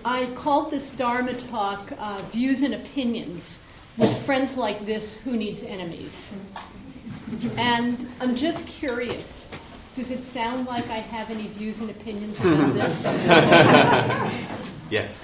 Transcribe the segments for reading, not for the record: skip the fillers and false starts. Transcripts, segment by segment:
I called this Dharma talk Views and Opinions. With friends like this, who needs enemies? And I'm just curious, does it sound like I have any views and opinions about this? Yes.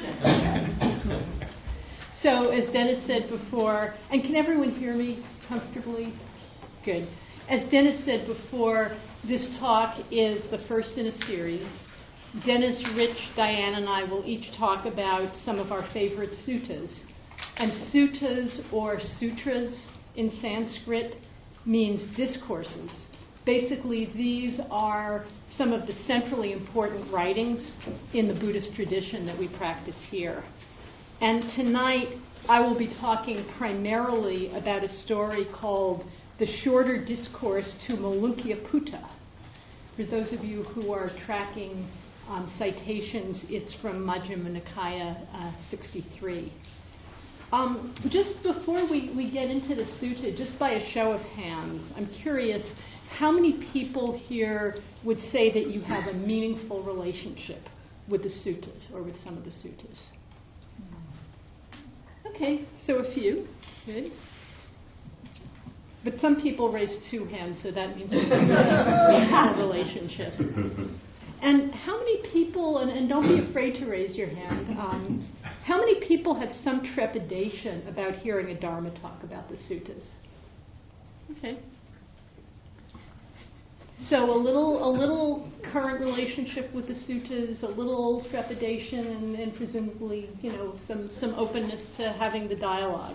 So, as Dennis said before, and can everyone hear me comfortably? Good. As Dennis said before, this talk is the first in a series. Dennis, Rich, Diane, and I will each talk about some of our favorite suttas. And suttas or sutras in Sanskrit means discourses. Basically, these are some of the centrally important writings in the Buddhist tradition that we practice here. And tonight, I will be talking primarily about a story called The Shorter Discourse to Moluccaya-Putta. For those of you who are tracking citations, it's from Majjhima Nikaya 63. Just before we get into the sutta, just by a show of hands, I'm curious, how many people here would say that you have a meaningful relationship with the suttas or with some of the suttas? Okay, so a few. Good. But some people raised 2 hands, so that means there's a meaningful relationship. And how many people, and don't be afraid to raise your hand, how many people have some trepidation about hearing a Dharma talk about the suttas? Okay. So a little current relationship with the suttas, a little trepidation, and presumably, some openness to having the dialogue.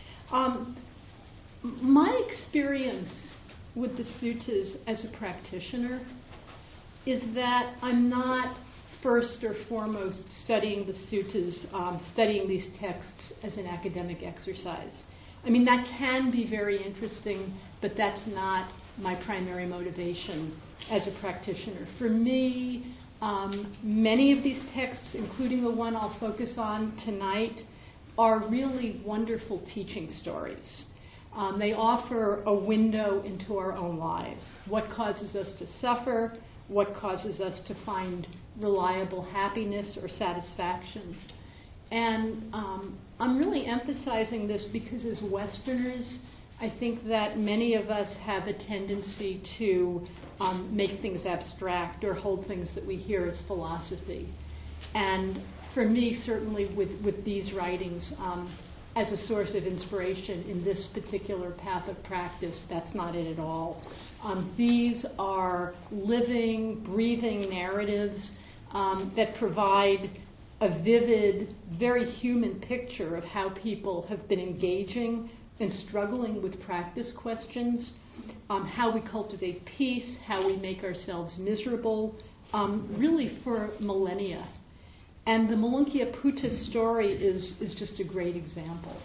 My experience with the suttas as a practitioner is that I'm not first or foremost studying the suttas, studying these texts as an academic exercise. I mean, that can be very interesting, but that's not my primary motivation as a practitioner. For me, many of these texts, including the one I'll focus on tonight, are really wonderful teaching stories. They offer a window into our own lives. What causes us to suffer? What causes us to find reliable happiness or satisfaction? And I'm really emphasizing this because as Westerners, I think that many of us have a tendency to make things abstract or hold things that we hear as philosophy. And for me, certainly with these writings, as a source of inspiration in this particular path of practice, that's not it at all. These are living, breathing narratives that provide a vivid, very human picture of how people have been engaging and struggling with practice questions, how we cultivate peace, how we make ourselves miserable, really for millennia. And the Moluccaya-Putta story is just a great example.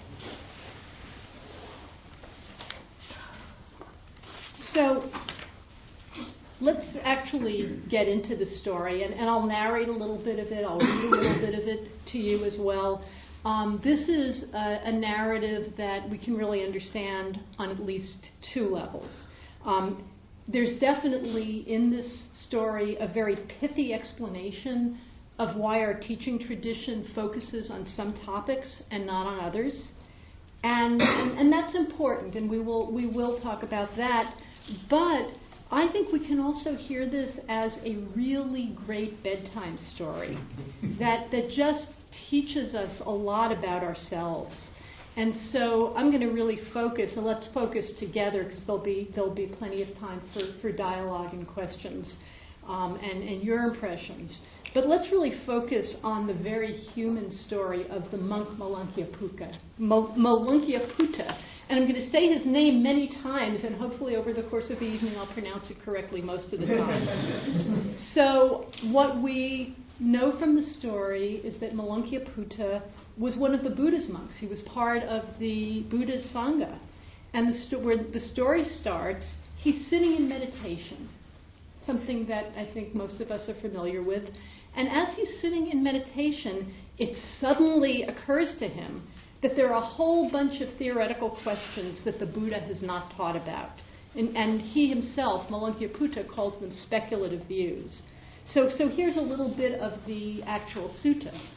So let's actually get into the story, and I'll narrate a little bit of it. I'll read a little bit of it to you as well. This is a narrative that we can really understand on at least 2 levels. There's definitely in this story a very pithy explanation of why our teaching tradition focuses on some topics and not on others. And that's important, and we will talk about that. But I think we can also hear this as a really great bedtime story that just teaches us a lot about ourselves. And so I'm going to really focus, and let's focus together because there'll be plenty of time for dialogue and questions and your impressions. But let's really focus on the very human story of the monk Moluccaya-Putta. And I'm going to say his name many times, and hopefully over the course of the evening I'll pronounce it correctly most of the time. So what we know from the story is that Moluccaya-Putta was one of the Buddha's monks. He was part of the Buddha's Sangha. And where the story starts, he's sitting in meditation, something that I think most of us are familiar with. And as he's sitting in meditation, it suddenly occurs to him that there are a whole bunch of theoretical questions that the Buddha has not taught about. And he himself, Moluccaya-Putta, calls them speculative views. So here's a little bit of the actual sutta.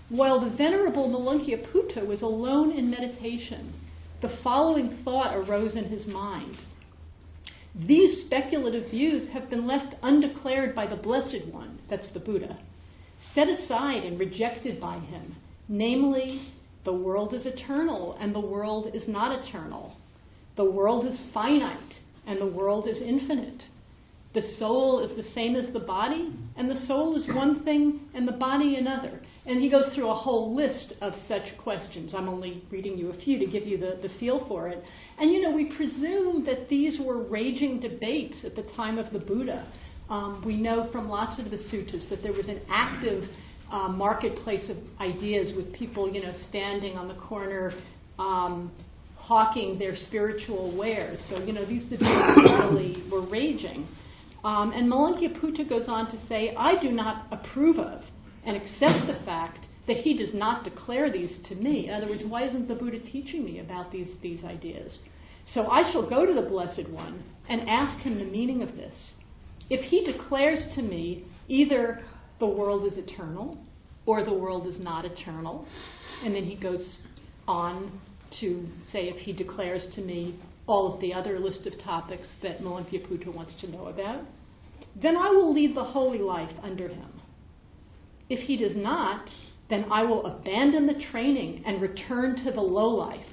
While the Venerable Malankiyaputta was alone in meditation, the following thought arose in his mind. These speculative views have been left undeclared by the Blessed One, that's the Buddha, set aside and rejected by him, namely, the world is eternal and the world is not eternal. The world is finite and the world is infinite. The soul is the same as the body, and the soul is one thing and the body another. And he goes through a whole list of such questions. I'm only reading you a few to give you the feel for it. And we presume that these were raging debates at the time of the Buddha. We know from lots of the suttas that there was an active marketplace of ideas with people, standing on the corner hawking their spiritual wares. So, these debates really were raging. And Malankiyaputta goes on to say, I do not approve of and accept the fact that he does not declare these to me. In other words, why isn't the Buddha teaching me about these ideas? So I shall go to the Blessed One and ask him the meaning of this. If he declares to me either the world is eternal or the world is not eternal, and then he goes on to say if he declares to me all of the other list of topics that Malankiyaputta wants to know about, then I will lead the holy life under him. If he does not, then I will abandon the training and return to the low life.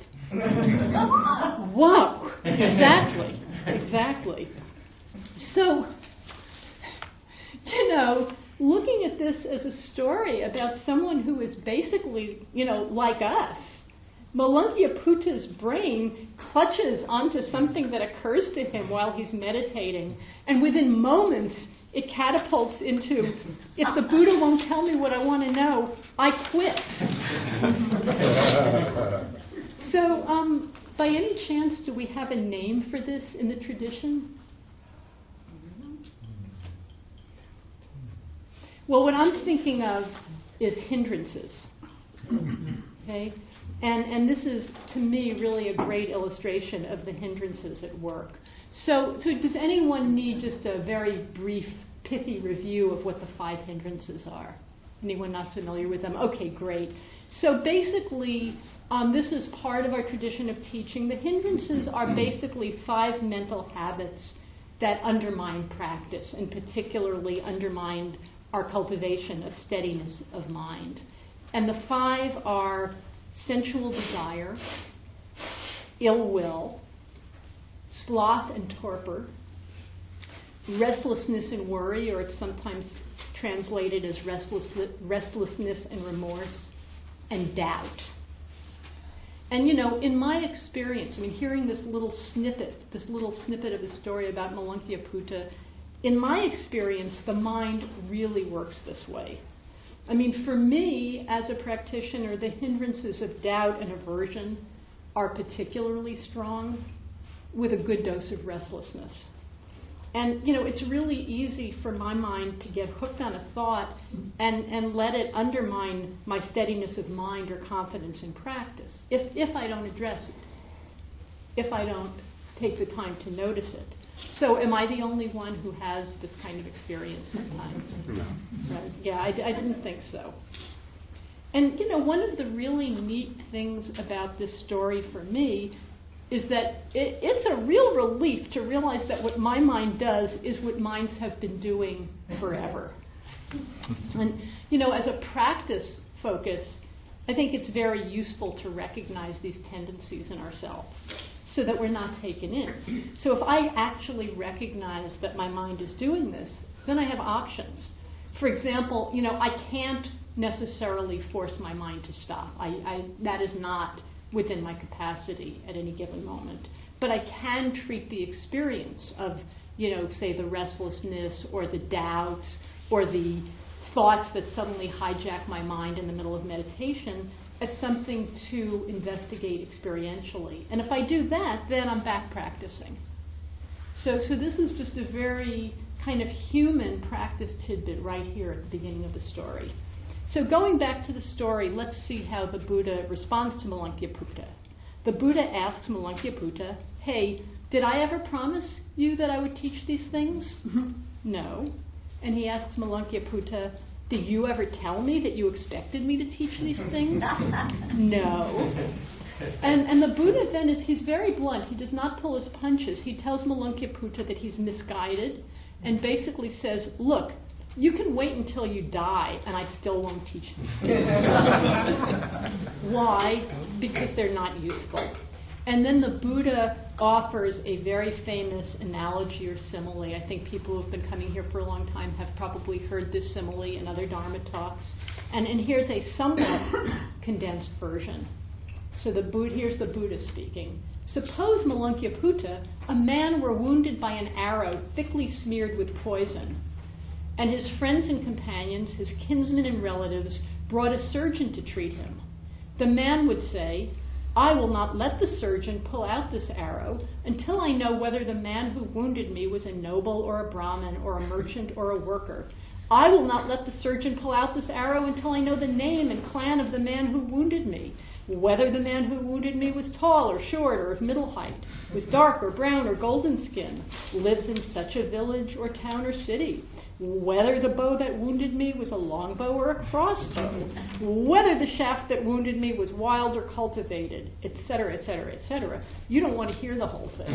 Whoa! Exactly. So, looking at this as a story about someone who is basically, like us, Malankiyaputta's brain clutches onto something that occurs to him while he's meditating, and within moments it catapults into, if the Buddha won't tell me what I want to know, I quit. So, by any chance, do we have a name for this in the tradition? Well, what I'm thinking of is hindrances. Okay? And this is, to me, really a great illustration of the hindrances at work. So does anyone need just a very brief, pithy review of what the 5 hindrances are? Anyone not familiar with them? Okay, great. So basically, this is part of our tradition of teaching. The hindrances are basically 5 mental habits that undermine practice, and particularly undermine our cultivation of steadiness of mind. And the 5 are sensual desire, ill will, sloth and torpor, restlessness and worry, or it's sometimes translated as restlessness and remorse, and doubt. And in my experience, hearing this little snippet of the story about Malankiyaputta, in my experience, the mind really works this way. For me, as a practitioner, the hindrances of doubt and aversion are particularly strong, with a good dose of restlessness. And, it's really easy for my mind to get hooked on a thought and let it undermine my steadiness of mind or confidence in practice, if I don't address it, if I don't take the time to notice it. So am I the only one who has this kind of experience sometimes? No. Right? Yeah, I didn't think so. And, one of the really neat things about this story for me is that it's a real relief to realize that what my mind does is what minds have been doing forever. And, as a practice focus, I think it's very useful to recognize these tendencies in ourselves so that we're not taken in. So if I actually recognize that my mind is doing this, then I have options. For example, I can't necessarily force my mind to stop. That is not within my capacity at any given moment. But I can treat the experience of, say the restlessness or the doubts or the thoughts that suddenly hijack my mind in the middle of meditation as something to investigate experientially. And if I do that, then I'm back practicing. So this is just a very kind of human practice tidbit right here at the beginning of the story. So going back to the story, let's see how the Buddha responds to Malankiyaputta. The Buddha asks Malankiyaputta, hey, did I ever promise you that I would teach these things? No. And he asks Malankiyaputta, Did you ever tell me that you expected me to teach these things? No. And the Buddha then he's very blunt. He does not pull his punches. He tells Malonkya-Putta that he's misguided and basically says, look, you can wait until you die and I still won't teach these things. Why? Because they're not useful. And then the Buddha offers a very famous analogy or simile. I think people who've been coming here for a long time have probably heard this simile in other Dharma talks. And here's a somewhat condensed version. So here's the Buddha speaking. Suppose, Malonkya-Putta, a man were wounded by an arrow thickly smeared with poison, and his friends and companions, his kinsmen and relatives, brought a surgeon to treat him. The man would say, I will not let the surgeon pull out this arrow until I know whether the man who wounded me was a noble or a Brahmin or a merchant or a worker. I will not let the surgeon pull out this arrow until I know the name and clan of the man who wounded me, whether the man who wounded me was tall or short or of middle height, was dark or brown or golden skin, lives in such a village or town or city, whether the bow that wounded me was a long bow or a crossbow, whether the shaft that wounded me was wild or cultivated, etc., etc., etc. You don't want to hear the whole thing.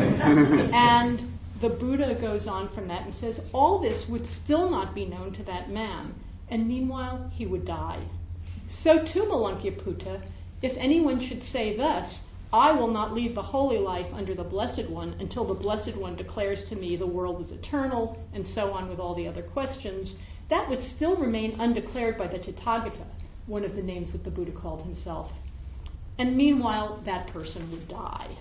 And the Buddha goes on from that and says, all this would still not be known to that man, and meanwhile he would die. So too, Malonkya-Putta, if anyone should say thus, I will not lead the holy life under the Blessed One until the Blessed One declares to me the world is eternal, and so on with all the other questions, that would still remain undeclared by the Tathagata, one of the names that the Buddha called himself. And meanwhile, that person would die.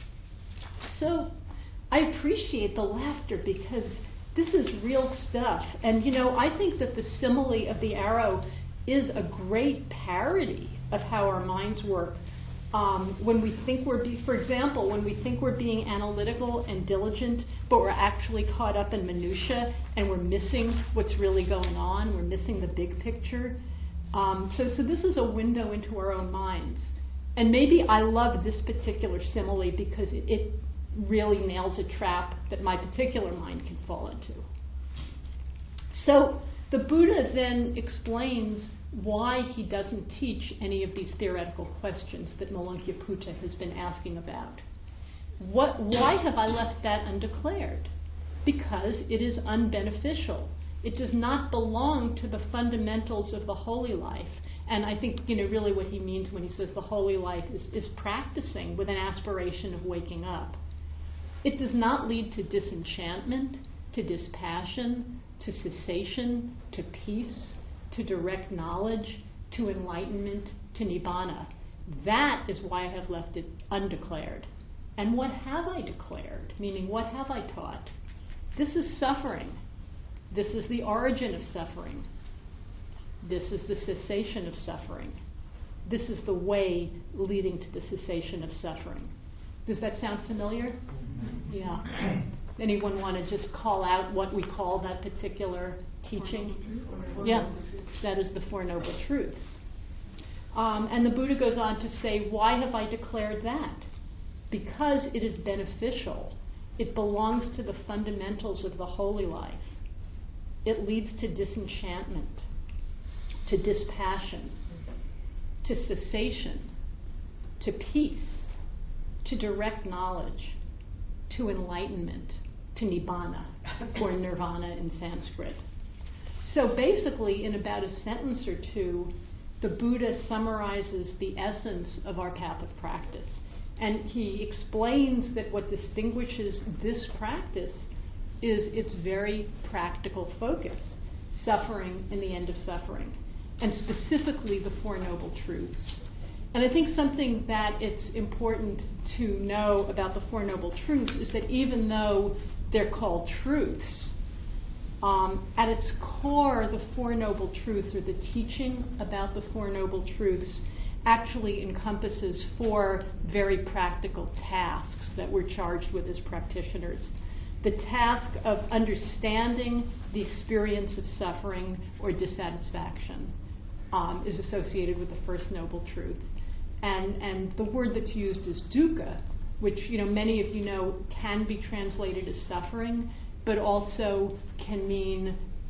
So I appreciate the laughter because this is real stuff. And, I think that the simile of the arrow is a great parody of how our minds work. When we think for example, when we think we're being analytical and diligent, but we're actually caught up in minutia and we're missing what's really going on, we're missing the big picture. So this is a window into our own minds. And maybe I love this particular simile because it really nails a trap that my particular mind can fall into. So the Buddha then explains why he doesn't teach any of these theoretical questions that Malonkya-Putta has been asking about. Why have I left that undeclared? Because it is unbeneficial. It does not belong to the fundamentals of the holy life. And I think, really what he means when he says the holy life is practicing with an aspiration of waking up. It does not lead to disenchantment, to dispassion, to cessation, to peace, to direct knowledge, to enlightenment, to nibbana. That is why I have left it undeclared. And what have I declared? Meaning, what have I taught? This is suffering. This is the origin of suffering. This is the cessation of suffering. This is the way leading to the cessation of suffering. Does that sound familiar? Yeah. Anyone want to just call out what we call that particular teaching? Yeah, that is the Four Noble Truths. And the Buddha goes on to say, why have I declared that? Because it is beneficial. It belongs to the fundamentals of the holy life. It leads to disenchantment, to dispassion, to cessation, to peace, to direct knowledge, to enlightenment, to nibbana, or nirvana in Sanskrit. So basically, in about a sentence or two, the Buddha summarizes the essence of our path of practice. And he explains that what distinguishes this practice is its very practical focus, suffering and the end of suffering, and specifically the Four Noble Truths. And I think something that it's important to know about the Four Noble Truths is that even though they're called truths, at its core, the Four Noble Truths, or the teaching about the Four Noble Truths, actually encompasses four very practical tasks that we're charged with as practitioners. The task of understanding the experience of suffering or dissatisfaction is associated with the first Noble Truth. And the word that's used is dukkha, which many of you know can be translated as suffering, but also can mean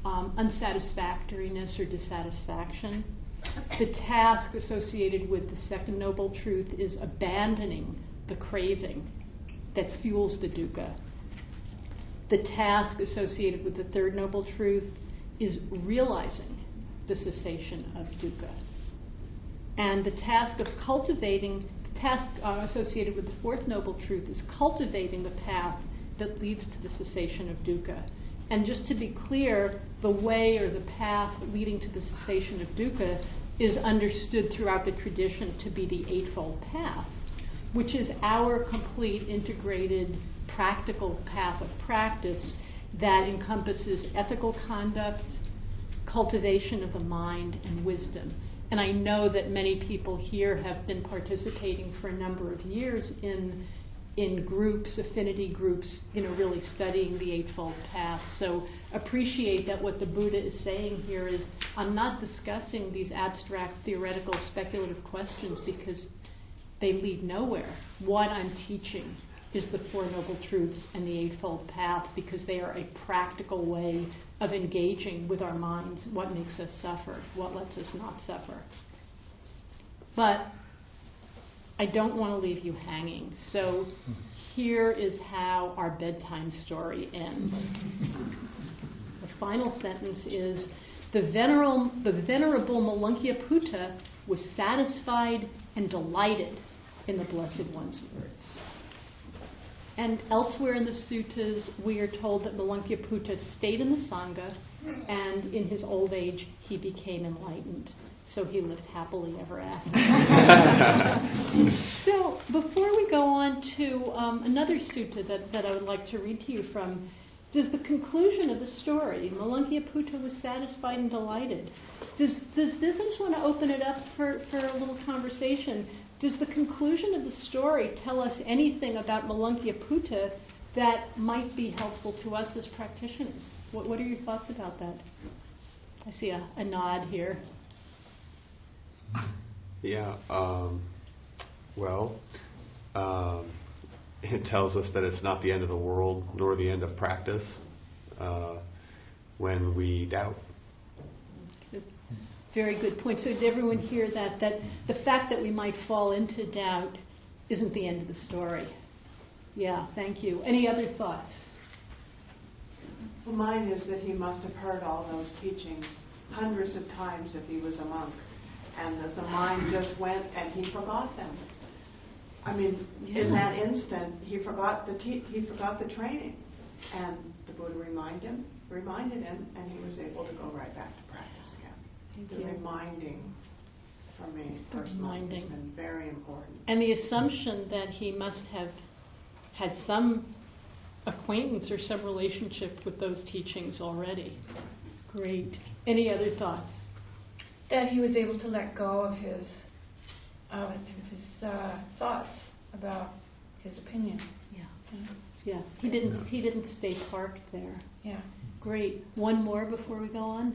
unsatisfactoriness or dissatisfaction. The task associated with the second noble truth is abandoning the craving that fuels the dukkha. The task associated with the third noble truth is realizing the cessation of dukkha. And the task associated with the fourth noble truth is cultivating the path that leads to the cessation of dukkha. And just to be clear, the way or the path leading to the cessation of dukkha is understood throughout the tradition to be the Eightfold Path, which is our complete, integrated, practical path of practice that encompasses ethical conduct, cultivation of the mind, and wisdom. And I know that many people here have been participating for a number of years in groups, affinity groups, really studying the Eightfold Path. So appreciate that what the Buddha is saying here is, I'm not discussing these abstract, theoretical, speculative questions because they lead nowhere. What I'm teaching is the Four Noble Truths and the Eightfold Path, because they are a practical way of engaging with our minds, what makes us suffer, what lets us not suffer. But I don't want to leave you hanging. So here is how our bedtime story ends. The final sentence is, the venerable Malankiyaputta was satisfied and delighted in the Blessed One's words. And elsewhere in the suttas, we are told that Malankiyaputta stayed in the Sangha, and in his old age, he became enlightened. So he lived happily ever after. So before we go on to another sutta that I would like to read to you from, does the conclusion of the story, Malankiyaputta was satisfied and delighted, does this, I just want to open it up for a little conversation. Does the conclusion of the story tell us anything about Malankiyaputta that might be helpful to us as practitioners? What are your thoughts about that? I see a nod here. Yeah, it tells us that it's not the end of the world nor the end of practice when we doubt. Very good point. So did everyone hear that the fact that we might fall into doubt isn't the end of the story? Yeah, thank you. Any other thoughts? Well, mine is that he must have heard all those teachings hundreds of times if he was a monk, and that the mind just went and he forgot them. I mean, in that instant, he forgot the training, and the Buddha reminded him, and he was able to go right back to practice again. The reminding for me personally has been very important. And the assumption that he must have had some acquaintance or some relationship with those teachings already. Great. Any other thoughts? That he was able to let go of his thoughts about his opinion. Yeah. He didn't stay parked there. Yeah. Great. One more before we go on.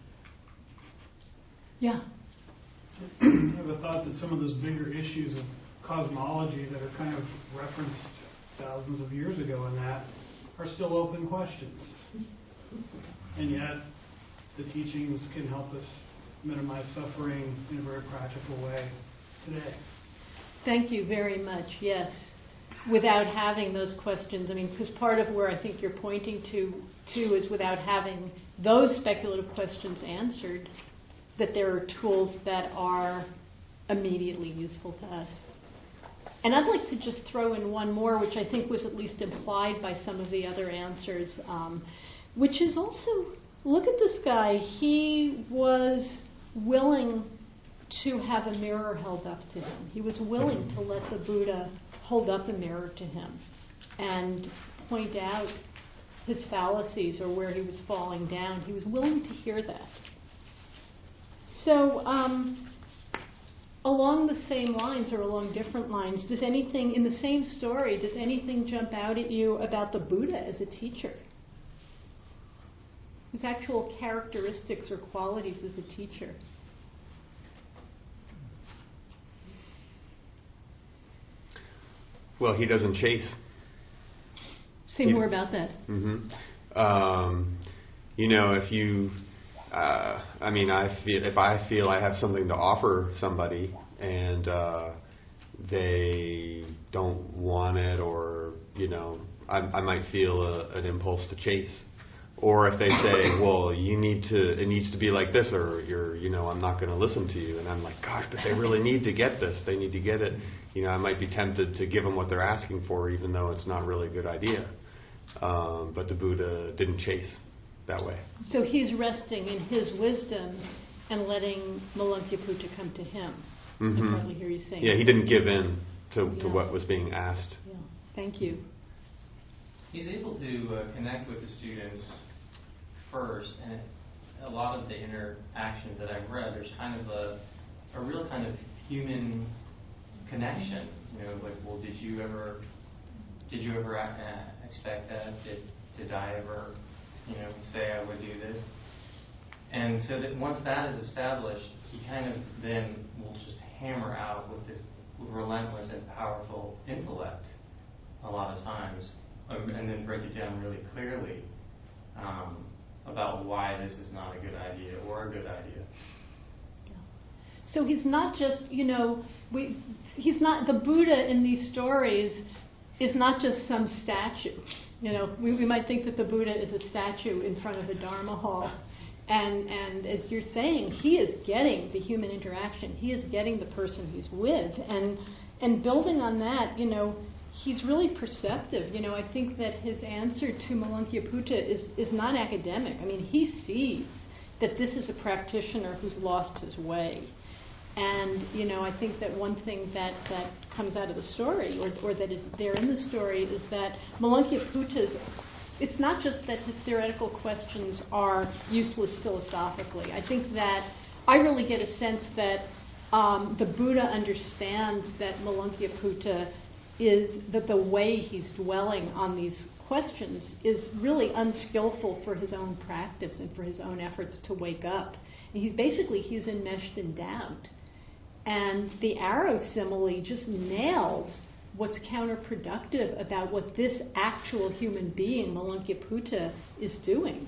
Yeah. I have a thought that some of those bigger issues of cosmology that are kind of referenced thousands of years ago in that are still open questions. And yet the teachings can help us minimize suffering in a very practical way today. Thank you very much. Yes. Without having those questions, because part of where I think you're pointing to is without having those speculative questions answered, that there are tools that are immediately useful to us. And I'd like to just throw in one more, which I think was at least implied by some of the other answers, which is also, look at this guy. He was willing to have a mirror held up to him. He was willing to let the Buddha hold up a mirror to him and point out his fallacies or where he was falling down. He was willing to hear that. So, along the same lines or along different lines, does anything in the same story, does anything jump out at you about the Buddha as a teacher? His actual characteristics or qualities as a teacher? Well, he doesn't chase. Say more about that. Mm-hmm. if you, if I feel I have something to offer somebody and they don't want it, or I might feel an impulse to chase. Or if they say, well, it needs to be like this, or I'm not going to listen to you, and I'm like, gosh, but they really need to get this. They need to get it. I might be tempted to give them what they're asking for, even though it's not really a good idea. But the Buddha didn't chase that way. So he's resting in his wisdom and letting Malankaputta come to him. Mm-hmm. I probably hear you saying. Yeah, he didn't give in to what was being asked. Yeah. Thank you. He's able to connect with the students first, and a lot of the interactions that I've read, there's kind of a real kind of human connection. Like, well, did you ever expect that? Did I ever, say I would do this? And so that once that is established, he kind of then will just hammer out with this relentless and powerful intellect a lot of times, and then break it down really clearly about why this is not a good idea or a good idea. So he's not just, he's not, the Buddha in these stories is not just some statue. We might think that the Buddha is a statue in front of a Dharma hall. And as you're saying, he is getting the human interaction. He is getting the person he's with. And building on that, he's really perceptive. I think that his answer to Malankaputta is not academic. I mean, he sees that this is a practitioner who's lost his way. And, I think that one thing that comes out of the story, or that is there in the story, is that Malankaputta, it's not just that his theoretical questions are useless philosophically. I think that I really get a sense that the Buddha understands that Malankaputta that the way he's dwelling on these questions is really unskillful for his own practice and for his own efforts to wake up. And he's enmeshed in doubt. And the arrow simile just nails what's counterproductive about what this actual human being, Malankaputta, is doing.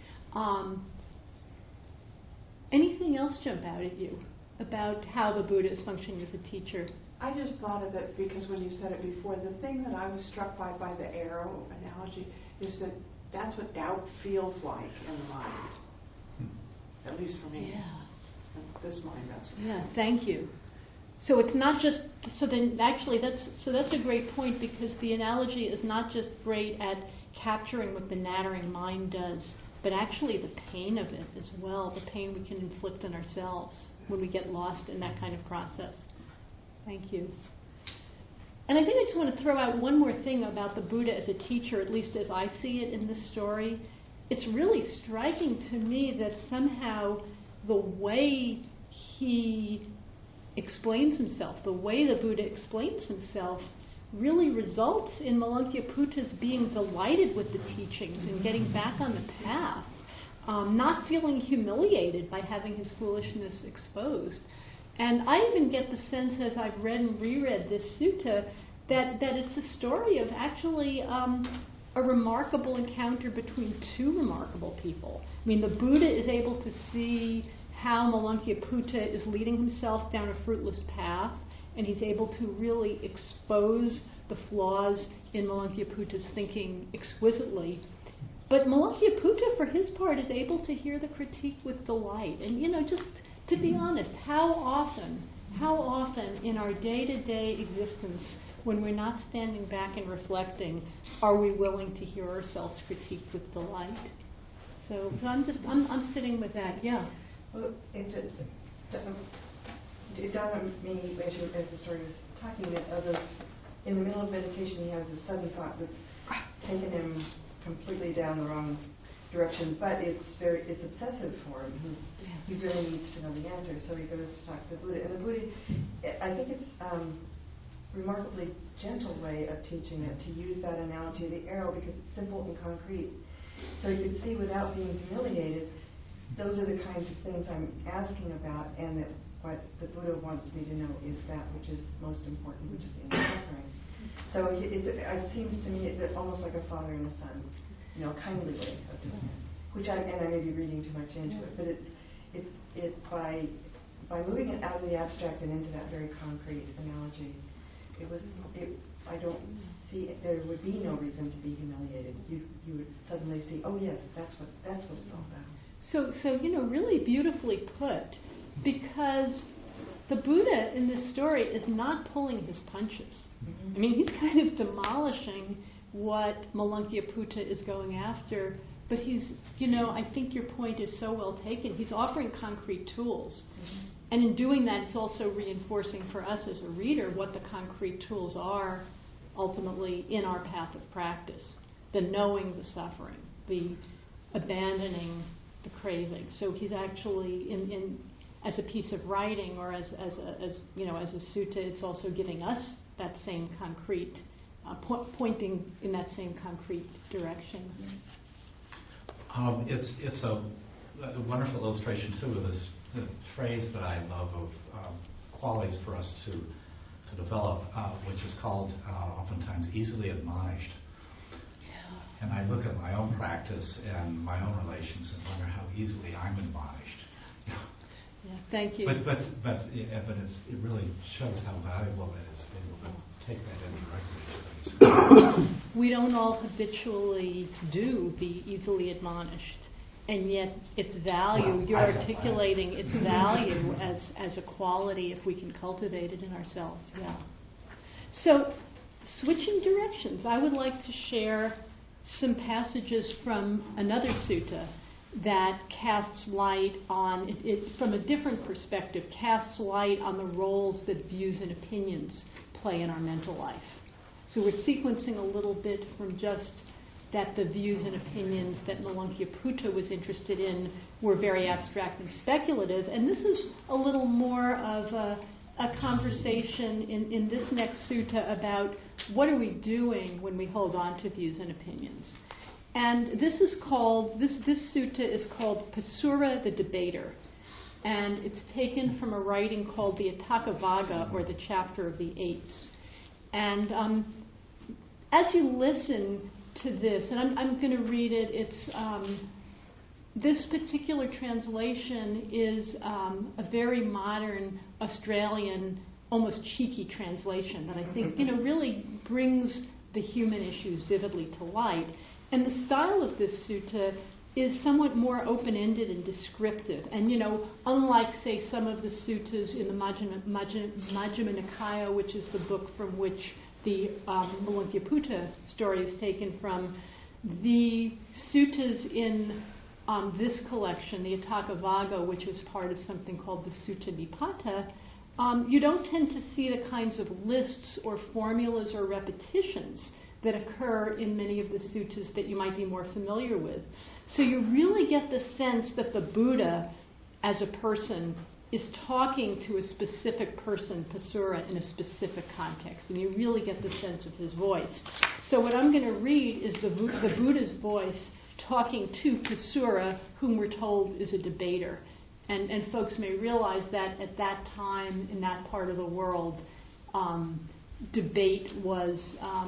Anything else jump out at you about how the Buddha is functioning as a teacher? I just thought of it because when you said it before, the thing that I was struck by the arrow analogy is that that's what doubt feels like in the mind. At least for me. Yeah. This mind does. Yeah, thank you. So it's not just, so then actually that's a great point, because the analogy is not just great at capturing what the nattering mind does, but actually the pain of it as well, the pain we can inflict on ourselves when we get lost in that kind of process. Thank you. And I think I just want to throw out one more thing about the Buddha as a teacher, at least as I see it in this story. It's really striking to me that somehow the way he explains himself, the way the Buddha explains himself, really results in Malankyaputta's being delighted with the teachings and getting back on the path, not feeling humiliated by having his foolishness exposed. And I even get the sense, as I've read and reread this sutta, that it's a story of actually a remarkable encounter between two remarkable people. I mean, the Buddha is able to see how Malankaputta is leading himself down a fruitless path, and he's able to really expose the flaws in Malankyaputta's thinking exquisitely. But Malankaputta, for his part, is able to hear the critique with delight. And, just to be honest, how often in our day-to-day existence, when we're not standing back and reflecting, are we willing to hear ourselves critiqued with delight? So I'm sitting with that, yeah. Well, it dawned on me as the story was talking that in the middle of meditation he has a sudden thought that's taken him completely down the wrong direction, but it's obsessive for him. He really needs to know the answer, so he goes to talk to the Buddha. And the Buddha, I think it's a remarkably gentle way of teaching it, to use that analogy of the arrow, because it's simple and concrete. So you can see without being humiliated, those are the kinds of things I'm asking about, and that what the Buddha wants me to know is that which is most important, which is the end of suffering. So it seems to me it's almost like a father and a son, kindly way of doing it. and I may be reading too much into it, but it's by moving it out of the abstract and into that very concrete analogy, I don't see, there would be no reason to be humiliated. You would suddenly see, oh yes, that's what it's all about. So really beautifully put, because the Buddha in this story is not pulling his punches. Mm-hmm. I mean, he's kind of demolishing what Malankiyaputta is going after, but he's, I think your point is so well taken. He's offering concrete tools. Mm-hmm. And in doing that, it's also reinforcing for us as a reader what the concrete tools are ultimately in our path of practice. The knowing the suffering, the abandoning the craving. So he's actually, in as a piece of writing or as a sutta, it's also giving us that same concrete, pointing in that same concrete direction. It's a wonderful illustration too of this the phrase that I love of qualities for us to develop, which is called oftentimes easily admonished. Yeah. And I look at my own practice and my own relations and wonder how easily I'm admonished. Yeah, thank you. But it really shows how valuable it is to be able to take that indirectly. We don't all habitually do the easily admonished. And yet its value, you're articulating its value as a quality if we can cultivate it in ourselves. Yeah. So, switching directions, I would like to share some passages from another sutta that casts light on, it from a different perspective, casts light on the roles that views and opinions play in our mental life. So we're sequencing a little bit from just that the views and opinions that Malankiyaputta was interested in were very abstract and speculative. And this is a little more of a conversation in this next sutta about what are we doing when we hold on to views and opinions. And this sutta is called Pasura the Debater. And it's taken from a writing called the Atthakavagga, or the Chapter of the Eights. And as you listen to this, and I'm going to read it. It's this particular translation is a very modern Australian, almost cheeky translation that I think really brings the human issues vividly to light. And the style of this sutta is somewhat more open-ended and descriptive. And unlike say some of the suttas in the Majjhima Nikaya, which is the book from which the Malankiyaputta story is taken from, the suttas in this collection, the Atthakavagga, which is part of something called the Sutta Nipata, you don't tend to see the kinds of lists or formulas or repetitions that occur in many of the suttas that you might be more familiar with. So you really get the sense that the Buddha, as a person, is talking to a specific person, Pasura, in a specific context. And you really get the sense of his voice. So what I'm going to read is the Buddha's voice talking to Pasura, whom we're told is a debater. And folks may realize that at that time, in that part of the world, debate was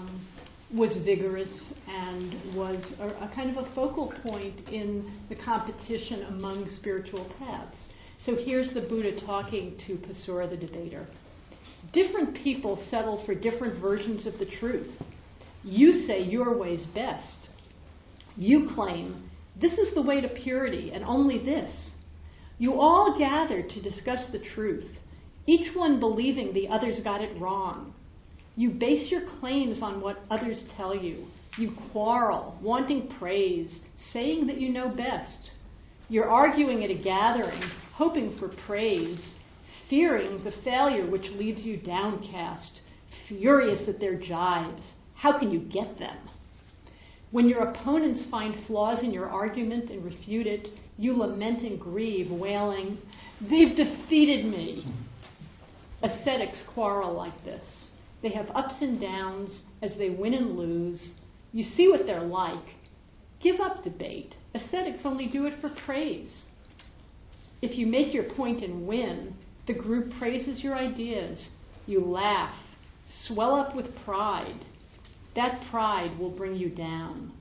vigorous and was a kind of a focal point in the competition among spiritual paths. So here's the Buddha talking to Pasura the debater. Different people settle for different versions of the truth. You say your way's best. You claim this is the way to purity and only this. You all gather to discuss the truth, each one believing the others got it wrong. You base your claims on what others tell you. You quarrel, wanting praise, saying that you know best. You're arguing at a gathering, hoping for praise, fearing the failure which leaves you downcast, furious at their jibes. How can you get them? When your opponents find flaws in your argument and refute it, you lament and grieve, wailing, "They've defeated me." Ascetics quarrel like this. They have ups and downs as they win and lose. You see what they're like. Give up debate. Ascetics only do it for praise. If you make your point and win, the group praises your ideas. You laugh, swell up with pride. That pride will bring you down.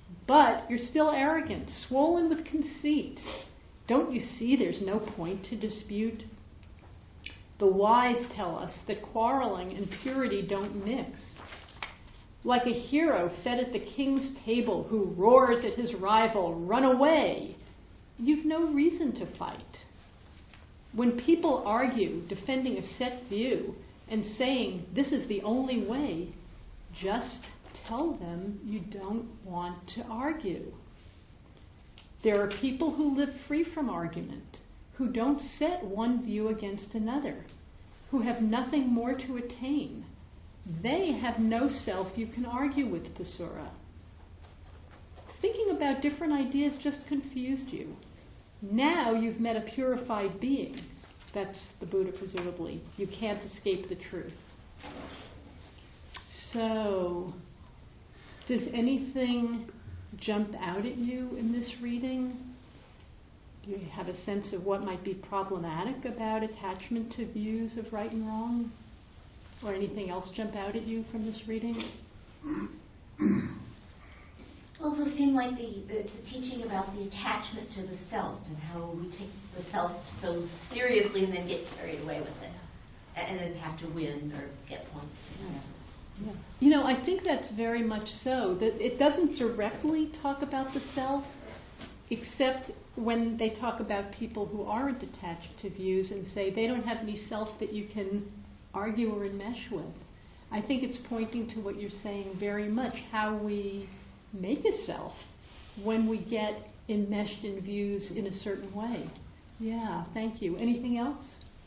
But you're still arrogant, swollen with conceit. Don't you see there's no point to dispute? The wise tell us that quarreling and purity don't mix. Like a hero fed at the king's table who roars at his rival, "Run away!" You've no reason to fight. When people argue, defending a set view and saying this is the only way, just tell them you don't want to argue. There are people who live free from argument, who don't set one view against another, who have nothing more to attain. They have no self you can argue with, Pasura. Thinking about different ideas just confused you. Now you've met a purified being. That's the Buddha, presumably. You can't escape the truth. So, does anything jump out at you in this reading? Do you have a sense of what might be problematic about attachment to views of right and wrong? Or anything else jump out at you from this reading? Also seemed like it's a teaching about the attachment to the self and how we take the self so seriously and then get carried away with it. And then have to win or get points. Yeah. You know, I think that's very much so. That it doesn't directly talk about the self, except when they talk about people who aren't attached to views and say they don't have any self that you can argue or enmesh with. I think it's pointing to what you're saying very much, how we make a self when we get enmeshed in views in a certain way. Yeah, thank you. Anything else?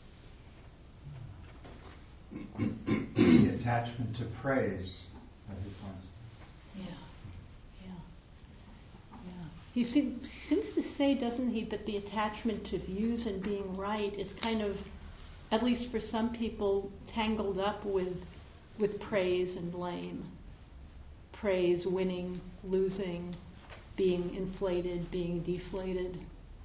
The attachment to praise, as he points. Yeah. He seems to say, doesn't he, that the attachment to views and being right is kind of, at least for some people, tangled up with praise and blame. Praise, winning, losing, being inflated, being deflated.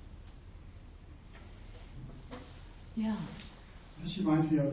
Yeah. This reminds me of,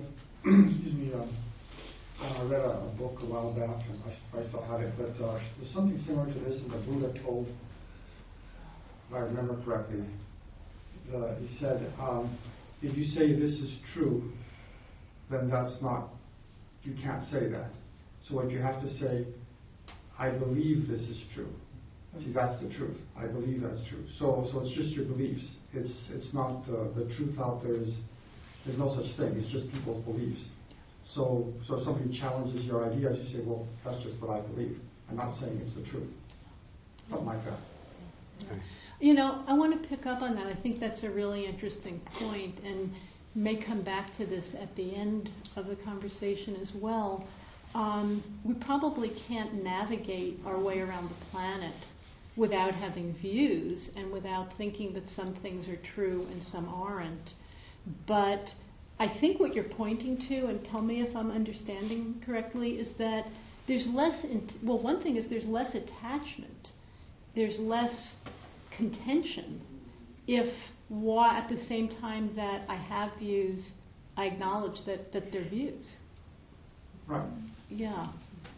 I read a book a while back, and I still have it, but there's something similar to this, and the Buddha told, if I remember correctly, he said, if you say this is true, then you can't say that. So what you have to say, I believe this is true. See, that's the truth. I believe that's true. So it's just your beliefs. It's not the truth out there. There's no such thing. It's just people's beliefs. So if somebody challenges your ideas, you say, well, that's just what I believe. I'm not saying it's the truth. Something like that. You know, I want to pick up on that. I think that's a really interesting point, and may come back to this at the end of the conversation as well. We probably can't navigate our way around the planet without having views and without thinking that some things are true and some aren't. But I think what you're pointing to, and tell me if I'm understanding correctly, is that there's less, one thing is there's less attachment. There's less contention if at the same time that I have views, I acknowledge that they're views. Right. Yeah.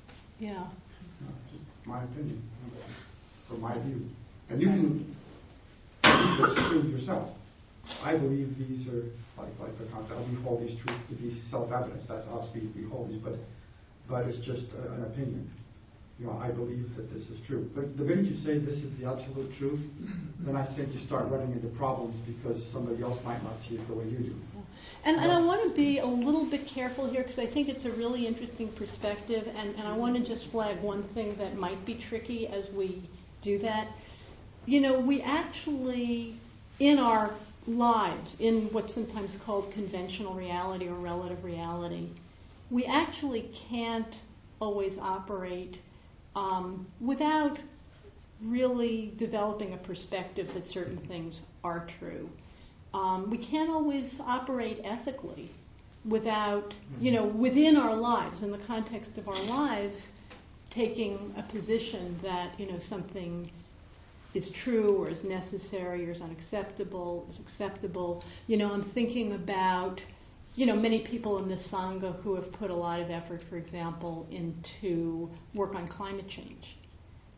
Just my opinion, from my view. And you can believe it's true yourself. I believe these are, like the concept, we hold these truths to be self-evident. That's us, we hold these, but it's just an opinion. You know, I believe that this is true. But the minute you say this is the absolute truth, then I think you start running into problems because somebody else might not see it the way you do. And I want to be a little bit careful here because I think it's a really interesting perspective, and I want to just flag one thing that might be tricky as we do that. You know, we actually, in our lives, in what's sometimes called conventional reality or relative reality, we actually can't always operate without really developing a perspective that certain things are true. We can't always operate ethically without, within our lives, in the context of our lives, taking a position that, something is true or is necessary or is unacceptable, is acceptable. I'm thinking about, many people in this Sangha who have put a lot of effort, for example, into work on climate change.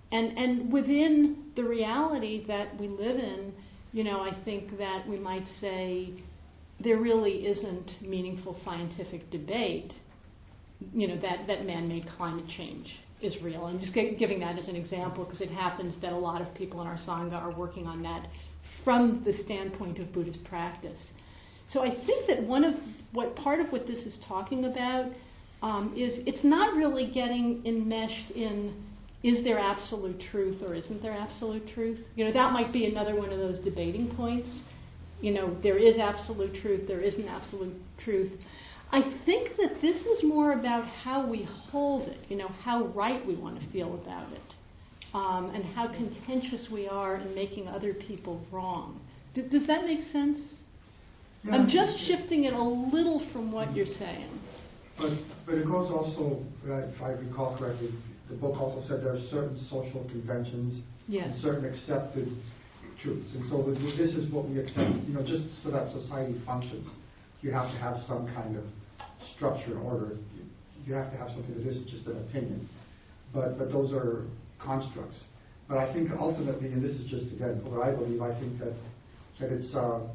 And within the reality that we live in, I think that we might say there really isn't meaningful scientific debate, that man-made climate change is real. I'm just giving that as an example because it happens that a lot of people in our Sangha are working on that from the standpoint of Buddhist practice. So I think that part of what this is talking about is it's not really getting enmeshed in is there absolute truth or isn't there absolute truth? That might be another one of those debating points. There is absolute truth, there isn't absolute truth. I think that this is more about how we hold it, how right we want to feel about it, and how contentious we are in making other people wrong. Does that make sense? Yeah. I'm just shifting it a little from what you're saying. But it goes also, if I recall correctly, the book also said there are certain social conventions Yes. and certain accepted truths. And so this is what we accept, just so that society functions. You have to have some kind of structure and order. You have to have something that isn't just an opinion. But those are constructs. But I think ultimately, and this is just again what I believe, I think that it's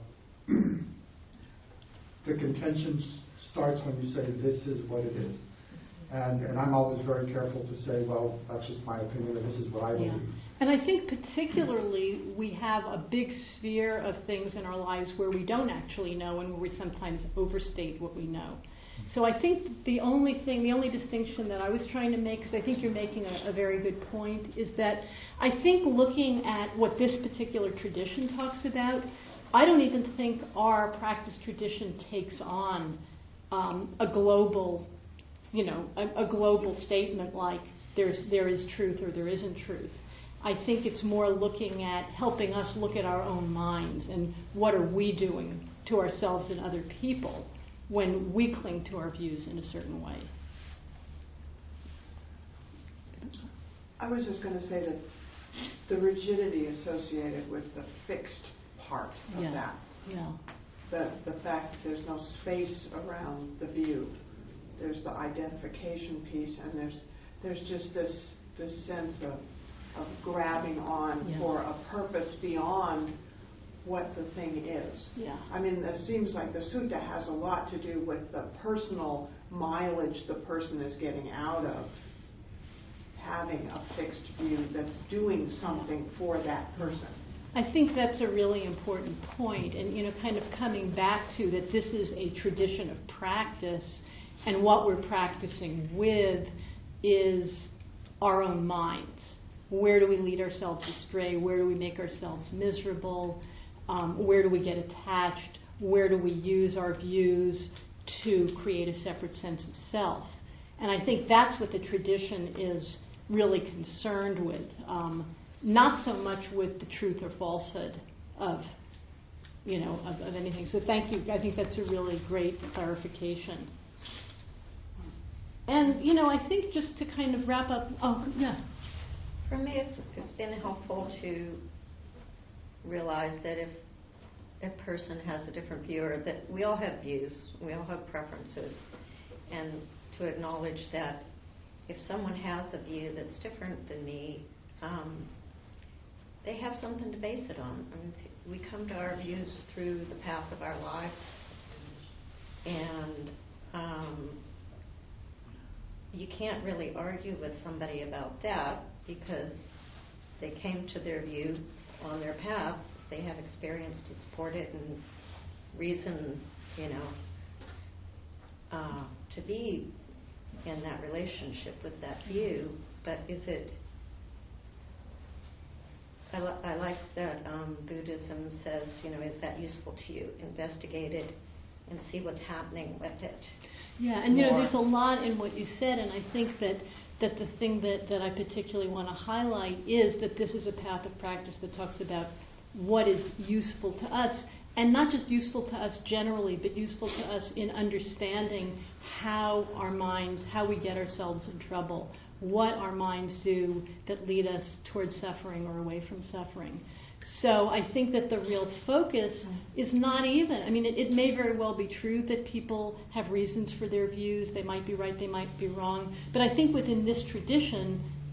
the contention starts when you say this is what it is. And I'm always very careful to say, well, that's just my opinion, or this is what I believe. Yeah. And I think particularly we have a big sphere of things in our lives where we don't actually know and where we sometimes overstate what we know. So I think the only distinction that I was trying to make, because I think you're making a very good point, is that I think looking at what this particular tradition talks about, I don't even think our practice tradition takes on a global statement like there is truth or there isn't truth. I think it's more looking at helping us look at our own minds and what are we doing to ourselves and other people when we cling to our views in a certain way. I was just going to say that the rigidity associated with the fixed part of that, the fact that there's no space around the view, there's the identification piece, and there's just this sense of grabbing on for a purpose beyond what the thing is. Yeah. I mean, it seems like the sutta has a lot to do with the personal mileage the person is getting out of having a fixed view that's doing something for that person. I think that's a really important point, and kind of coming back to that this is a tradition of practice, and what we're practicing with is our own minds. Where do we lead ourselves astray? Where do we make ourselves miserable? Where do we get attached? Where do we use our views to create a separate sense of self? And I think that's what the tradition is really concerned with, not so much with the truth or falsehood of anything. So thank you. I think that's a really great clarification. And I think just to kind of wrap up. Oh, yeah. For me, it's been helpful to realize that if a person has a different view, or that we all have views, we all have preferences, and to acknowledge that if someone has a view that's different than me, they have something to base it on. I mean, we come to our views through the path of our life, and you can't really argue with somebody about that because they came to their view on their path. They have experience to support it and reason, to be in that relationship with that view. But is it? I like that Buddhism says, is that useful to you? Investigate it and see what's happening with it. Yeah, and there's a lot in what you said, and I think that the thing that I particularly want to highlight is that this is a path of practice that talks about what is useful to us, and not just useful to us generally, but useful to us in understanding how we get ourselves in trouble, what our minds do that lead us towards suffering or away from suffering. So I think that the real focus is not even, it may very well be true that people have reasons for their views, they might be right, they might be wrong, but I think within this tradition,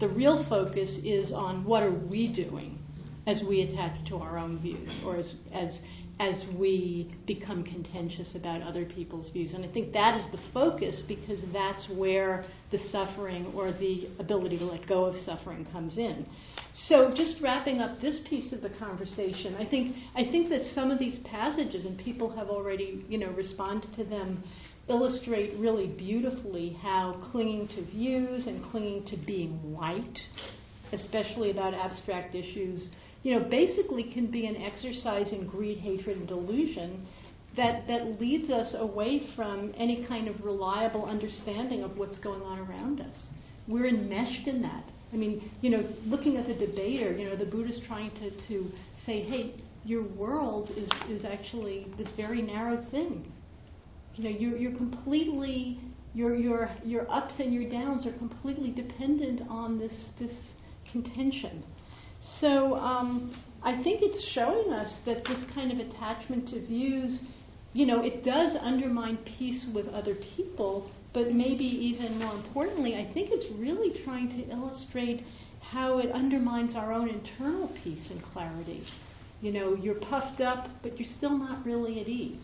The real focus is on what are we doing as we attach to our own views, or as we become contentious about other people's views. And I think that is the focus, because that's where the suffering or the ability to let go of suffering comes in. So just wrapping up this piece of the conversation, I think that some of these passages, and people have already responded to them, illustrate really beautifully how clinging to views and clinging to being right, especially about abstract issues, basically can be an exercise in greed, hatred, and delusion that leads us away from any kind of reliable understanding of what's going on around us. We're enmeshed in that. I mean, looking at the debater, the Buddha's trying to say, hey, your world is actually this very narrow thing. You're completely, your ups and your downs are completely dependent on this contention. So I think it's showing us that this kind of attachment to views, it does undermine peace with other people, but maybe even more importantly, I think it's really trying to illustrate how it undermines our own internal peace and clarity. You're puffed up, but you're still not really at ease.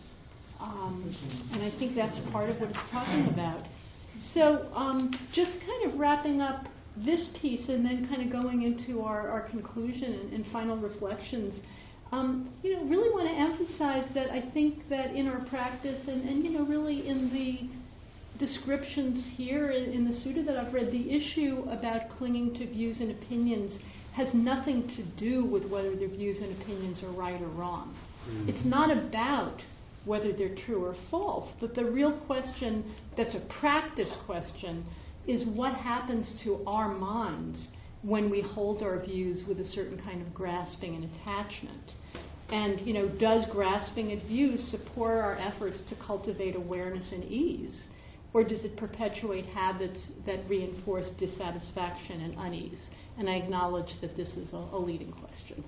And I think that's part of what it's talking about. So just kind of wrapping up this piece and then kind of going into our conclusion and final reflections, really want to emphasize that I think that in our practice and really in the descriptions here in the sutta that I've read, the issue about clinging to views and opinions has nothing to do with whether their views and opinions are right or wrong. It's not about whether they're true or false, but the real question that's a practice question is what happens to our minds when we hold our views with a certain kind of grasping and attachment. And, does grasping at views support our efforts to cultivate awareness and ease? Or does it perpetuate habits that reinforce dissatisfaction and unease? And I acknowledge that this is a leading question.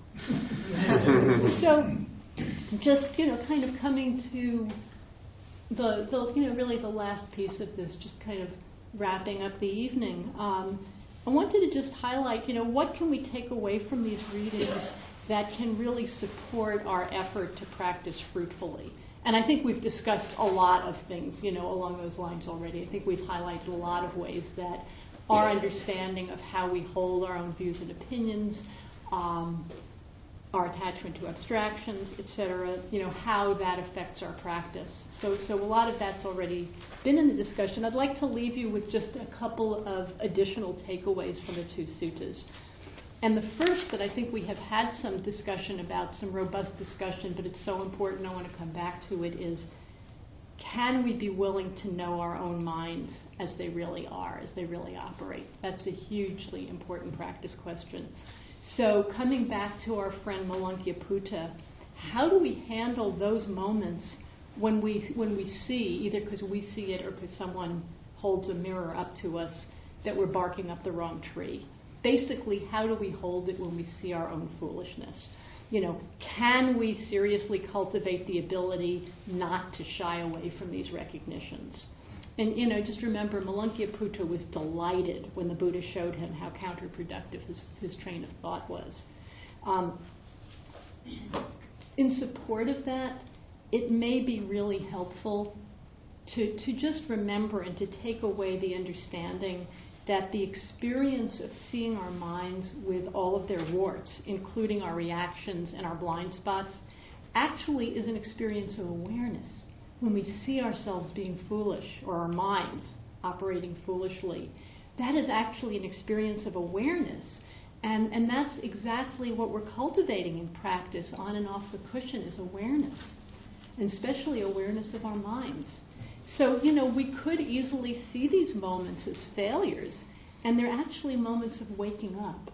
So, just, kind of coming to the really the last piece of this, just kind of wrapping up the evening. I wanted to just highlight, what can we take away from these readings that can really support our effort to practice fruitfully? And I think we've discussed a lot of things, along those lines already. I think we've highlighted a lot of ways that our understanding of how we hold our own views and opinions, our attachment to abstractions, etc., how that affects our practice. So a lot of that's already been in the discussion. I'd like to leave you with just a couple of additional takeaways from the two suttas. And the first that I think we have had some discussion about, some robust discussion, but it's so important I want to come back to it, is can we be willing to know our own minds as they really are, as they really operate? That's a hugely important practice question. So coming back to our friend Malankya-Putta, how do we handle those moments when we see, either because we see it or because someone holds a mirror up to us, that we're barking up the wrong tree? Basically, how do we hold it when we see our own foolishness? Can we seriously cultivate the ability not to shy away from these recognitions? And, just remember, Malankya-Putta was delighted when the Buddha showed him how counterproductive his train of thought was. In support of that, it may be really helpful to just remember and to take away the understanding that the experience of seeing our minds with all of their warts, including our reactions and our blind spots, actually is an experience of awareness. When we see ourselves being foolish, or our minds operating foolishly, that is actually an experience of awareness. And that's exactly what we're cultivating in practice, on and off the cushion, is awareness. And especially awareness of our minds. So, we could easily see these moments as failures, and they're actually moments of waking up.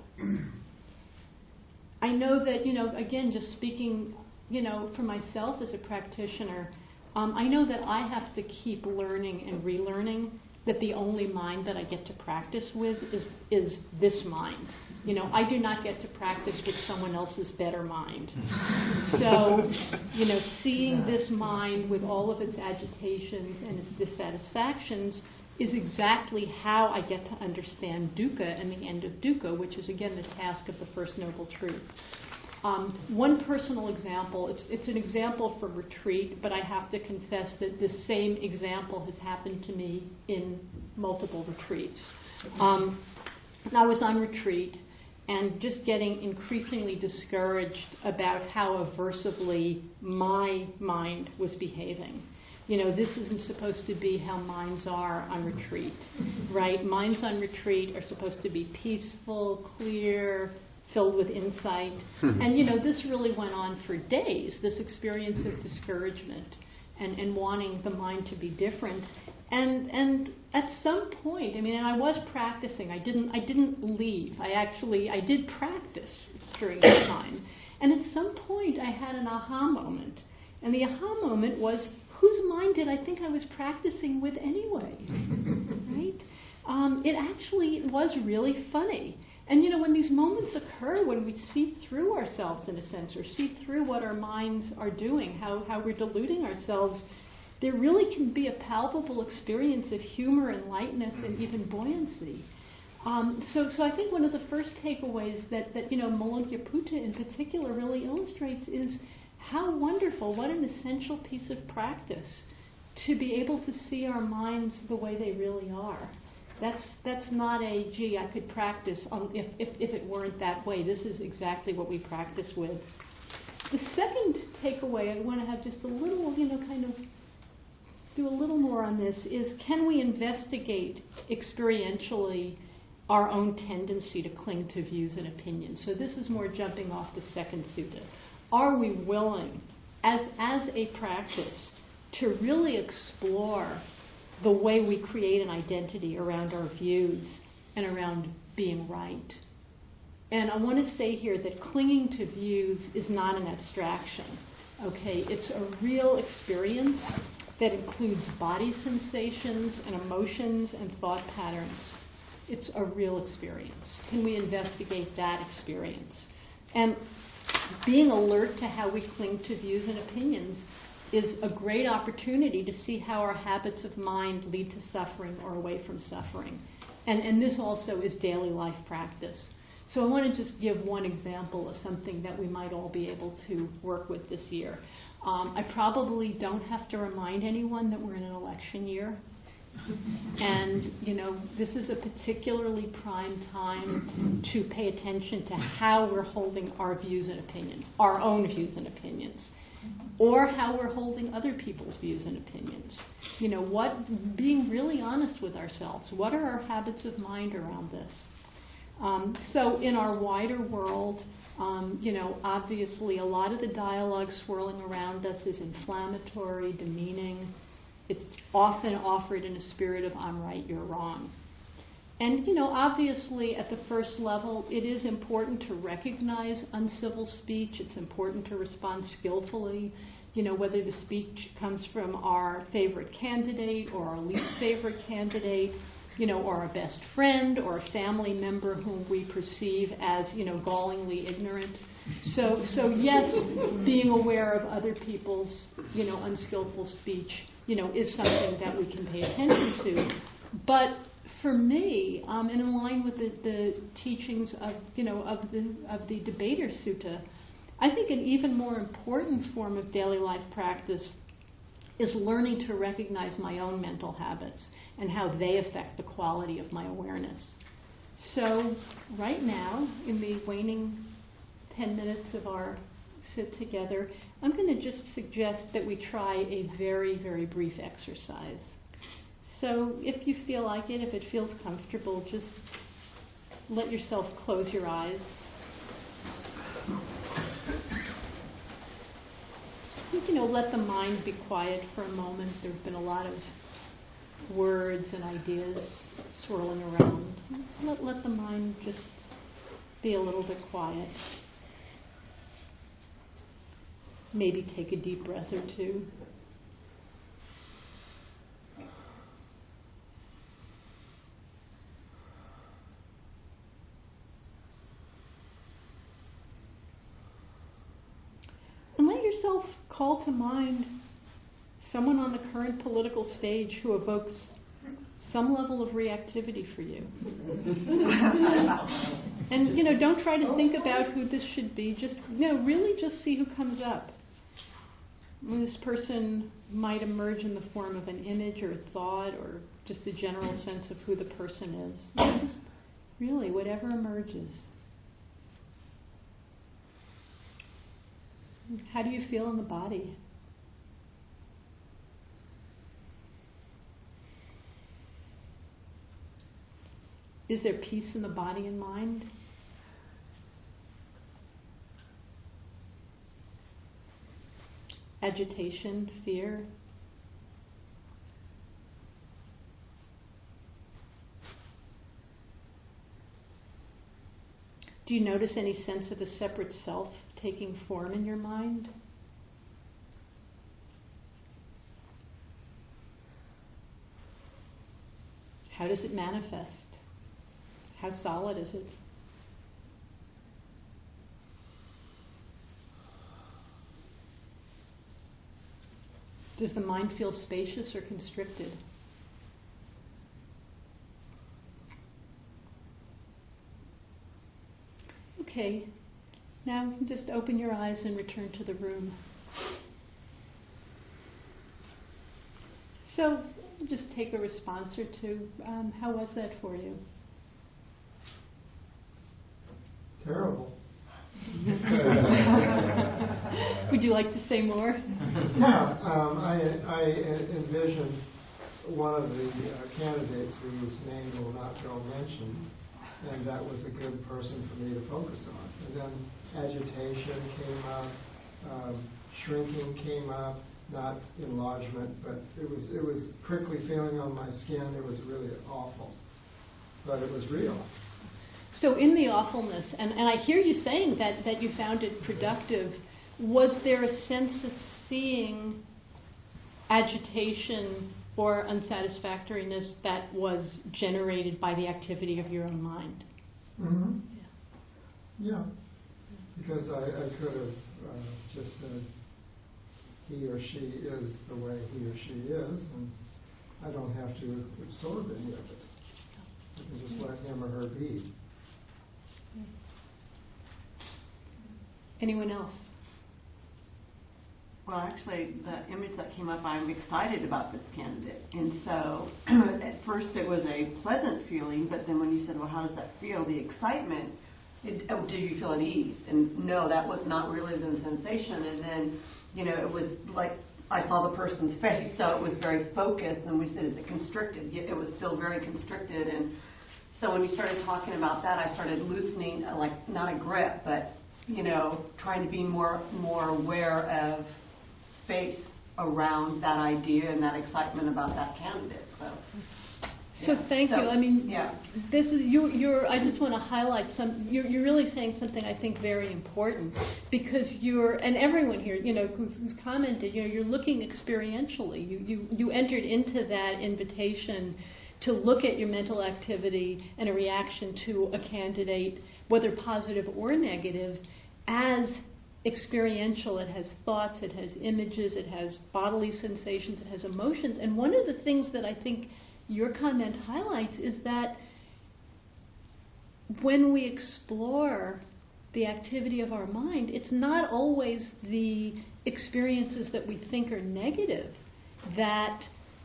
I know that, again, just speaking, for myself as a practitioner, I know that I have to keep learning and relearning that the only mind that I get to practice with is this mind. I do not get to practice with someone else's better mind. So, seeing this mind with all of its agitations and its dissatisfactions is exactly how I get to understand dukkha and the end of dukkha, which is again the task of the First Noble Truth. One personal example, it's an example from retreat, but I have to confess that the same example has happened to me in multiple retreats. I was on retreat and just getting increasingly discouraged about how aversively my mind was behaving. You know, this isn't supposed to be how minds are on retreat, right? Minds on retreat are supposed to be peaceful, clear, filled with insight. And, you know, this really went on for days, this experience of discouragement and wanting the mind to be different. And at some point, I mean, and I was practicing. I didn't leave. I did practice during that time. And at some point, I had an aha moment. And the aha moment was, whose mind did I think I was practicing with anyway? Right? It actually was really funny. And, you know, when these moments occur, when we see through ourselves, in a sense, or see through what our minds are doing, how we're deluding ourselves, there really can be a palpable experience of humor and lightness and even buoyancy. So I think one of the first takeaways that you know, Malonkya-Putta in particular really illustrates is how wonderful, what an essential piece of practice to be able to see our minds the way they really are. That's not a, gee, I could practice if it weren't that way. This is exactly what we practice with. The second takeaway, I want to have just a little, you know, kind of do a little more on this, is can we investigate experientially our own tendency to cling to views and opinions? So this is more jumping off the second sutta. Are we willing, as a practice, to really explore the way we create an identity around our views and around being right? And I want to say here that clinging to views is not an abstraction. Okay, it's a real experience that includes body sensations and emotions and thought patterns. It's a real experience. Can we investigate that experience? And being alert to how we cling to views and opinions is a great opportunity to see how our habits of mind lead to suffering or away from suffering. And this also is daily life practice. So I want to just give one example of something that we might all be able to work with this year. I probably don't have to remind anyone that we're in an election year. And, you know, this is a particularly prime time to pay attention to how we're holding our views and opinions, our own views and opinions, or how we're holding other people's views and opinions. You know, being really honest with ourselves. What are our habits of mind around this? So in our wider world, you know, obviously a lot of the dialogue swirling around us is inflammatory, demeaning. It's often offered in a spirit of I'm right, you're wrong. And, you know, obviously at the first level, it is important to recognize uncivil speech. It's important to respond skillfully, you know, whether the speech comes from our favorite candidate or our least favorite candidate, you know, or our best friend or a family member whom we perceive as, you know, gallingly ignorant. So yes, being aware of other people's, you know, unskillful speech, you know, is something that we can pay attention to. But for me, and in line with the teachings of, you know, of the Debater Sutta, I think an even more important form of daily life practice is learning to recognize my own mental habits and how they affect the quality of my awareness. So right now, in the waning 10 minutes of our sit together, I'm going to just suggest that we try a very, very brief exercise. So if you feel like it, if it feels comfortable, just let yourself close your eyes. You know, let the mind be quiet for a moment. There have been a lot of words and ideas swirling around. Let the mind just be a little bit quiet. Maybe take a deep breath or two. And let yourself call to mind someone on the current political stage who evokes some level of reactivity for you. And, don't try to think about who this should be. Just, really just see who comes up. This person might emerge in the form of an image or a thought or just a general sense of who the person is. Just really, whatever emerges. How do you feel in the body? Is there peace in the body and mind? Agitation, fear? Do you notice any sense of a separate self taking form in your mind? How does it manifest? How solid is it? Does the mind feel spacious or constricted? Okay, now you can just open your eyes and return to the room. So, just take a response or two. How was that for you? Terrible. Would you like to say more? Yeah, I envisioned one of the candidates whose name will not go mentioned, and that was a good person for me to focus on. And then agitation came up, shrinking came up, not enlargement, but it was prickly feeling on my skin. It was really awful, but it was real. So in the awfulness, and I hear you saying that you found it productive, was there a sense of seeing agitation or unsatisfactoriness that was generated by the activity of your own mind? Mm-hmm. Yeah. Because I could have just said, he or she is the way he or she is, and I don't have to absorb any of it. I can just let him or her be. Anyone else? Well, actually, the image that came up, I'm excited about this candidate. And so, at first it was a pleasant feeling, but then when you said, well, how does that feel? The excitement, do you feel at ease? And no, that was not really the sensation. And then, it was like I saw the person's face, so it was very focused. And we said, is it constricted? It was still very constricted. And so when you started talking about that, I started loosening, like not a grip, but, trying to be more aware of space around that idea and that excitement about that candidate. So thank you. I mean, yeah. This is you're. I just want to highlight You're really saying something I think very important, because and everyone here, who's commented, you're looking experientially. You entered into that invitation to look at your mental activity and a reaction to a candidate, whether positive or negative, as experiential. It has thoughts, it has images, it has bodily sensations, it has emotions. And one of the things that I think your comment highlights is that when we explore the activity of our mind, it's not always the experiences that we think are negative that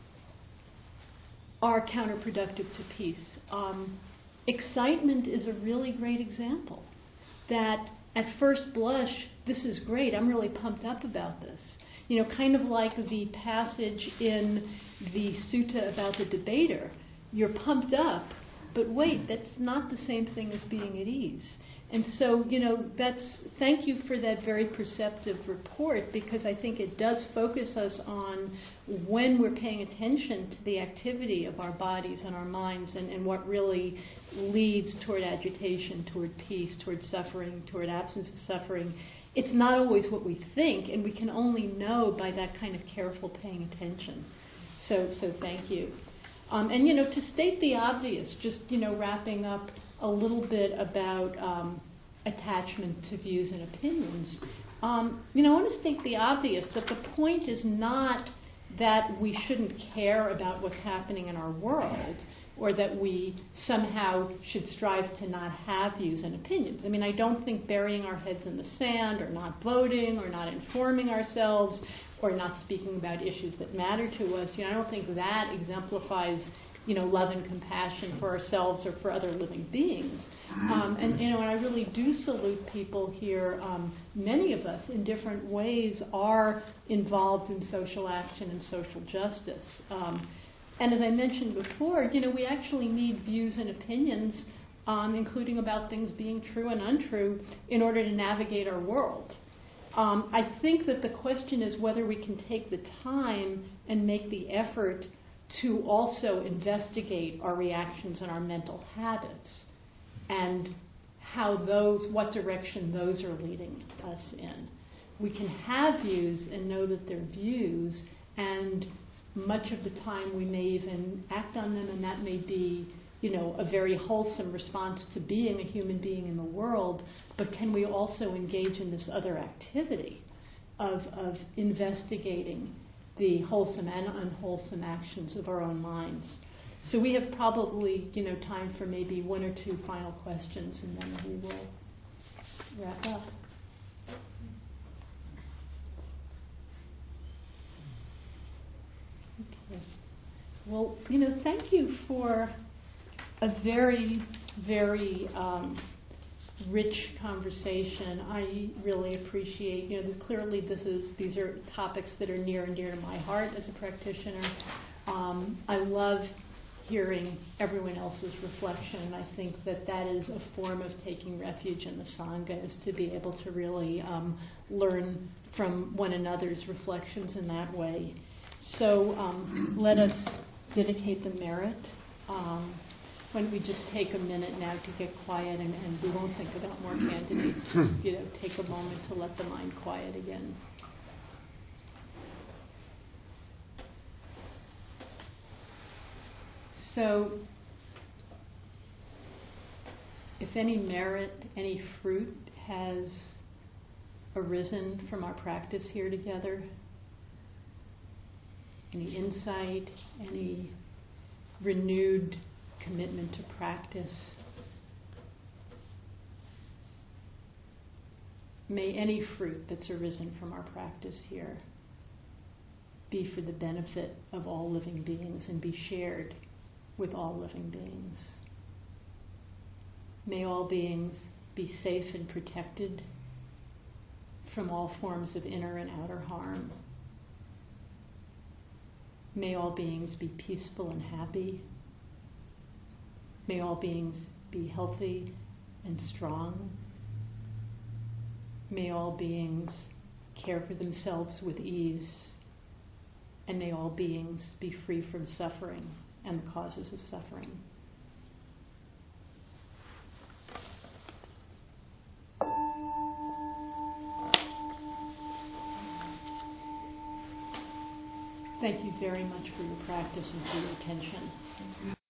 are counterproductive to peace. Excitement is a really great example. That at first blush, this is great, I'm really pumped up about this. Kind of like the passage in the sutta about the debater. You're pumped up, but wait, that's not the same thing as being at ease. And so, thank you for that very perceptive report, because I think it does focus us on when we're paying attention to the activity of our bodies and our minds and what really leads toward agitation, toward peace, toward suffering, toward absence of suffering. It's not always what we think, and we can only know by that kind of careful paying attention. So thank you. And to state the obvious, just wrapping up a little bit about attachment to views and opinions. I want to state the obvious, that the point is not that we shouldn't care about what's happening in our world, or that we somehow should strive to not have views and opinions. I mean, I don't think burying our heads in the sand, or not voting, or not informing ourselves, or not speaking about issues that matter to us, I don't think that exemplifies, love and compassion for ourselves or for other living beings. And I really do salute people here. Many of us, in different ways, are involved in social action and social justice. And as I mentioned before, we actually need views and opinions, including about things being true and untrue, in order to navigate our world. I think that the question is whether we can take the time and make the effort to also investigate our reactions and our mental habits, and what direction those are leading us in. We can have views and know that they're views, and much of the time we may even act on them, and that may be, a very wholesome response to being a human being in the world. But can we also engage in this other activity of investigating the wholesome and unwholesome actions of our own minds? So we have probably, time for maybe one or two final questions, and then we will wrap up. Okay. Well, thank you for a very, very rich conversation. I really appreciate, clearly these are topics that are near and dear to my heart as a practitioner. I love hearing everyone else's reflection. I think that is a form of taking refuge in the Sangha, is to be able to really learn from one another's reflections in that way. So let us dedicate the merit. Why don't we just take a minute now to get quiet, and we won't think about more candidates. Just, take a moment to let the mind quiet again. So, if any merit, any fruit has arisen from our practice here together, any insight, any renewed commitment to practice, may any fruit that's arisen from our practice here be for the benefit of all living beings and be shared with all living beings. May all beings be safe and protected from all forms of inner and outer harm. May all beings be peaceful and happy. May all beings be healthy and strong. May all beings care for themselves with ease. And may all beings be free from suffering and the causes of suffering. Thank you very much for your practice and for your attention.